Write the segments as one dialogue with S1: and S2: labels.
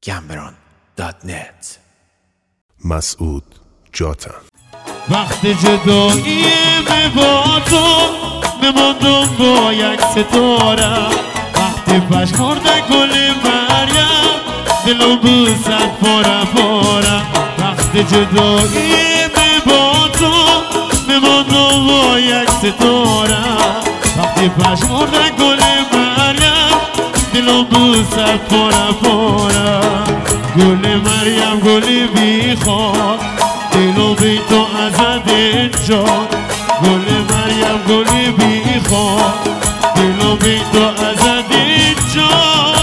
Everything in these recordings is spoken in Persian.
S1: gambron.net.
S2: مسعود جاتن.
S3: وقت جدایی با تو بماندم با یک ستاره، وقتی پشمرده گل مریم دلم بوسد پاره پاره. وقت جدایی با تو بماندم با یک ستاره، وقتی پشمرده گل مریم دلم بوسد پاره پاره. گل مریم گل بیخواد دلو بی تو ازد جان، گل مریم گل بیخواد دلو بی تو ازد جان.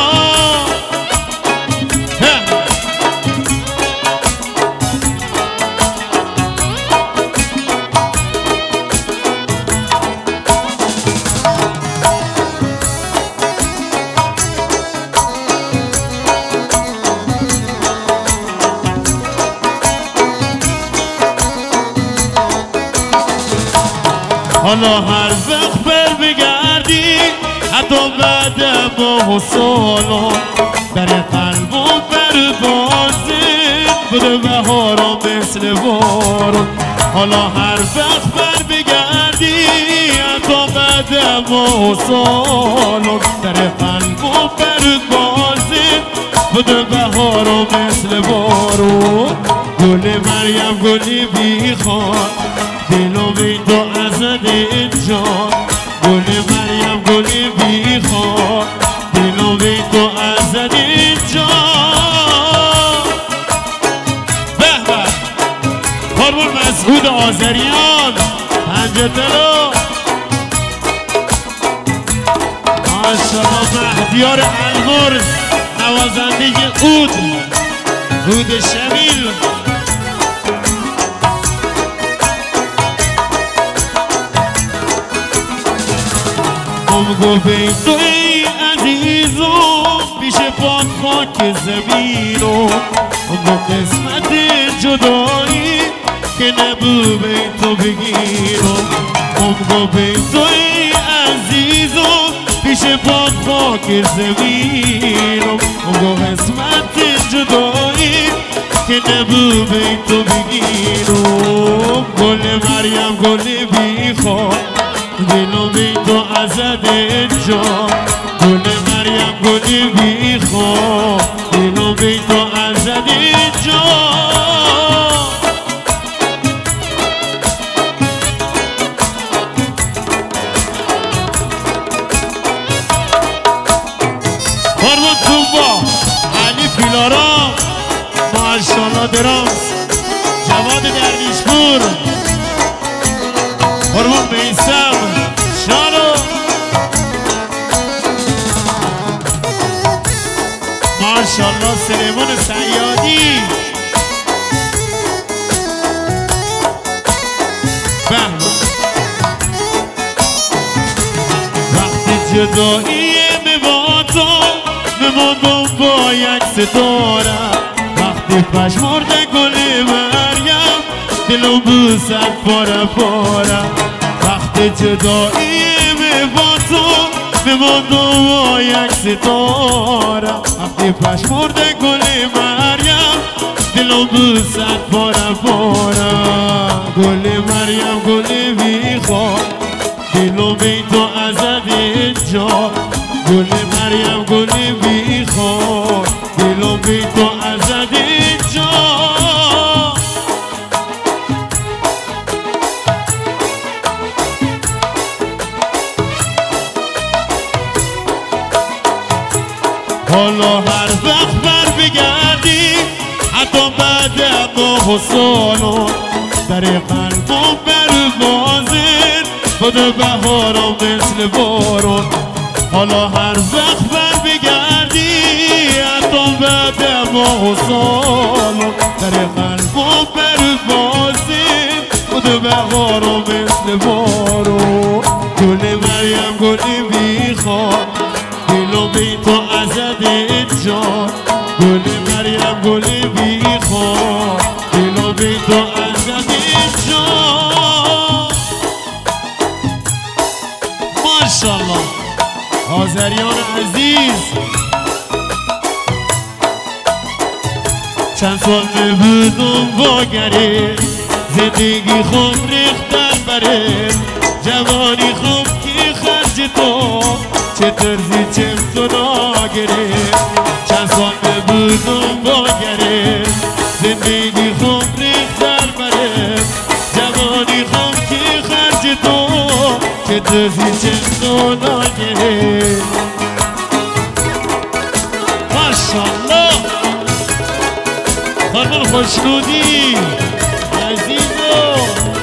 S3: حالا هر وقت بر بگردی حتی بعد ماه و سالان در قلبم بر بازید بده بهارم مثل بارون. حالا هر وقت بر بگردی حتی بعد ماه و سالان در قلبم بر بازید بده بهارم مثل بارون. گل مریم گلی بیخواد دلو بی تو ازد جان، گل مریم گلی بیخواد دلو بی تو ازد جان. به به قربون مسعود آذریان پنجه تلو ماشاءالله. مهدیار الغرز نوازنده عود شمیل. گفت تو ای عزیزو پیش پاد خاک زمینو، اما قسمت جدایی که نبود به تو بگیرو. گفت تو ای عزیزو پیش پاد خاک زمینو، اما قسمت جدایی که نبود به تو بگیرو. گل مریم گل بیخواد دلو بی تو ازد جان، گل مریم گل بیخواد دلو بی تو ازد جان. قربون توبا علی پیلارا ماشاءالله درامز جواد درویشپور. قربون بیسم شانو ماشاءالله. سلیمان سیادی وقتی جدایی با تو بماندم با یک ستاره، وقتی پشمرده گل مریم دلم بوسد پاره پاره. وقتی جدایی با تو بماندم با یک ستاره، وقتی پشمرده گل مریم دلم بوسد پاره پاره. گل مریم گل بیخواد دلم بی تو ازد جان، گل مریم گل بیخواد دلم بی تو ازد جان. حالا هر وقت بر بگردی حتی بعد ماه و سالان در قلبم بر بازید بده بهارم مثل بارون. حالا هر وقت بر بگردی حتی بعد ماه و سالان در قلبم بر بازید بده بهارم مثل بارون. گل مریم گل بیخواد دلو بی تو ازد جان، گل مریم گل بیخواد دلو بی تو ازد جان. ماشاءالله آذریان عزیز چند سال بودم واگره زندگی خوب ریخت در بره جوانی خوب کی خرج تو چه ترزی چم تو ناگره چند سال بودم واگره زندگی خوب ریخت در بره جوانی خوب کی خرج تو چه ترزی چم تو ناگره ماشالله خانم خوشنودی عزیزو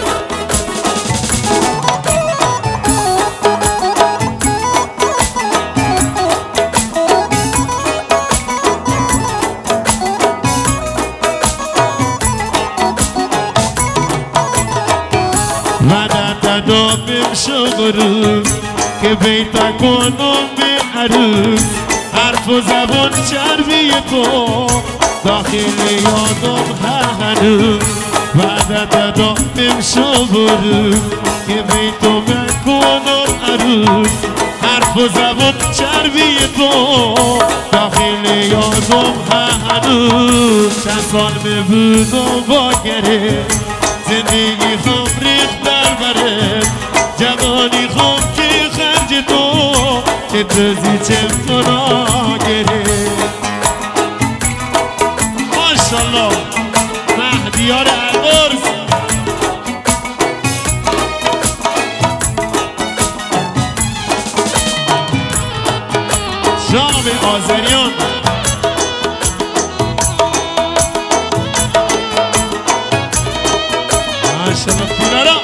S3: مدد دادم شغرو که بیتا کنم به عروس حرف و زبان چربی تو داخل یادم هنوز وعدت دادم شغرو که بیتو بکنم عروس حرف و زبان چربی تو داخل یادم هنوز چند سال بودم واگره زندگی خوب ریخت در بره جوانی خوب که خرج تو چه ترزی چم تو ناگره ماشالله مهدیار البرز جام آذریان ماشالله پیرارا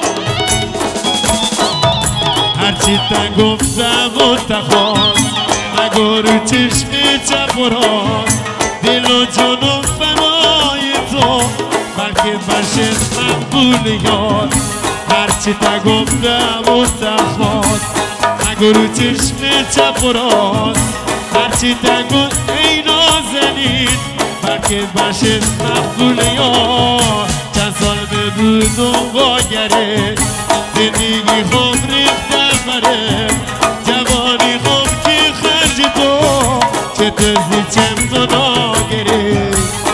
S3: هرچی تا گفتم و تخواست نگو رو چشم چپ و راست دل و جنوب فنای تو بلکه بشه مقبول یاد هرچی تا گفتم و تخواست نگو رو چشم چپ و راست هرچی تا گفت ای نازنین بلکه بشه مقبول یاد چند سال بودم واگره زندگی خوب ریخت در بره جوانی خوب که خرج تو چه ترزی چم تو ناگره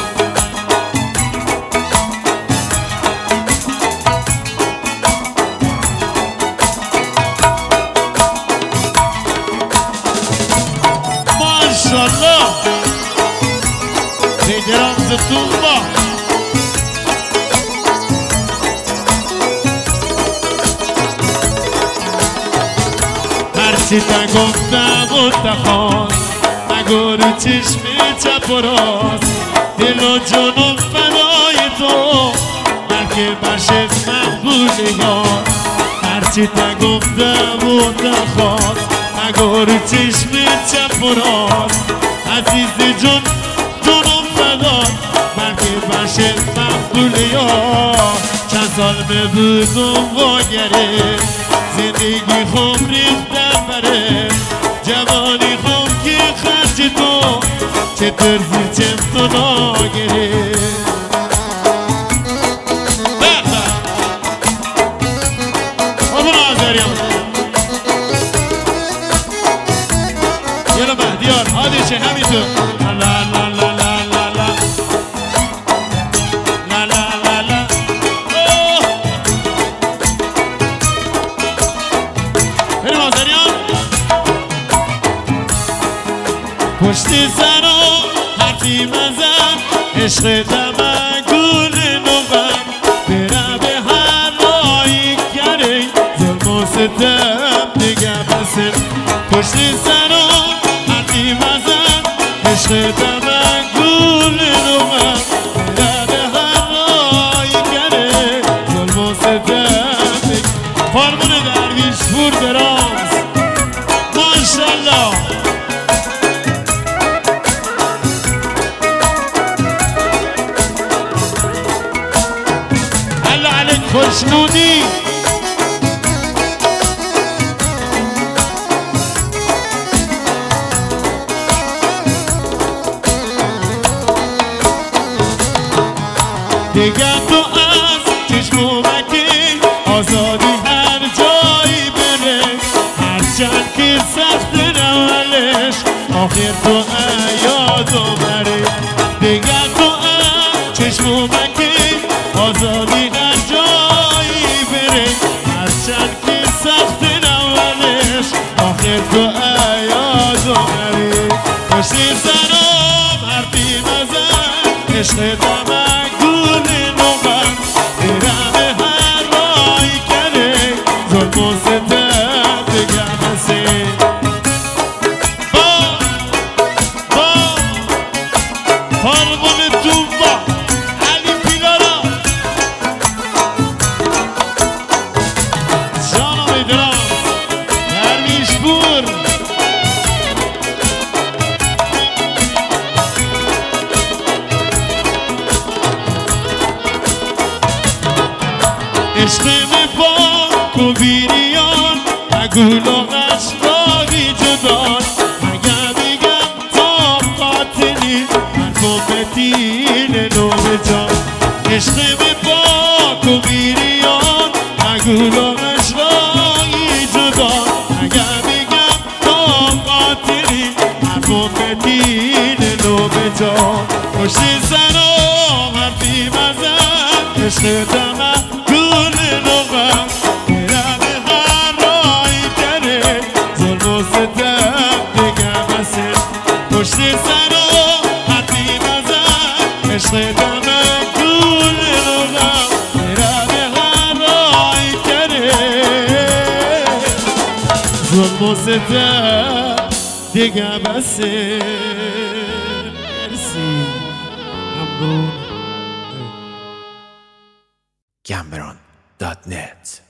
S3: ماشالله بگرام زتون با هرچی تا گفتم و تخواست نگو رو چشم چپ و راست دل و جنوب فنای تو بلکه بشه مقبول یاد هرچی تا گفتم و تخواست نگو رو چشم چپ و راست عزیز جون جنوب فدات بلکه بشه مقبول یاد چند سال بودم واگره زندگی خوب ریخت در بره جوانی خوب که خرج تو چه ترزی چم تو ناگره بخبر آبون آذریان یلا مهدیار حادشه همینطور لا لا لا لا لا لا لا لا لا لا بریم آذریان پشت سر و حرفی مزن عشق تمگول نوم بره به هر رایی گره ظلم و ستم دیگه بسن پشت سر و حرفی مزن عشق تمگول نوم بره به هر رایی گره ظلم و ستم دیگه فرمون درویش پور دراز ماشالله خوشنودی دیگه تو از چشمومکی آزادی هر جایی بره هرچند که سخت نولش آخر تو یادو بره دیگه تو عشق دمه گل نوغم میرم هر رای کنه ظلم و ستم دیگه بسه قربونتون با علی پیلارا جانم دلم درویش پور عشق پاک و بیریان نگو لاغش راهی جدان اگر میگم تا قاتلی حرفو بدین نوع جان عشق پاک و بیریان نگو لاغش راهی جدان اگر میگم تا قاتلی حرفو بدین نوع جان پشت سرم حرفی مزن عشق دمه گل نوغم میرم هر رای کنه ظلم و ستم دیگه بسه پشت سرم حرفی مزن عشق دمه گل نوغم میرم هر رای کنه ظلم و ستم دیگه بسه مرسی ممنون
S2: Cameron.net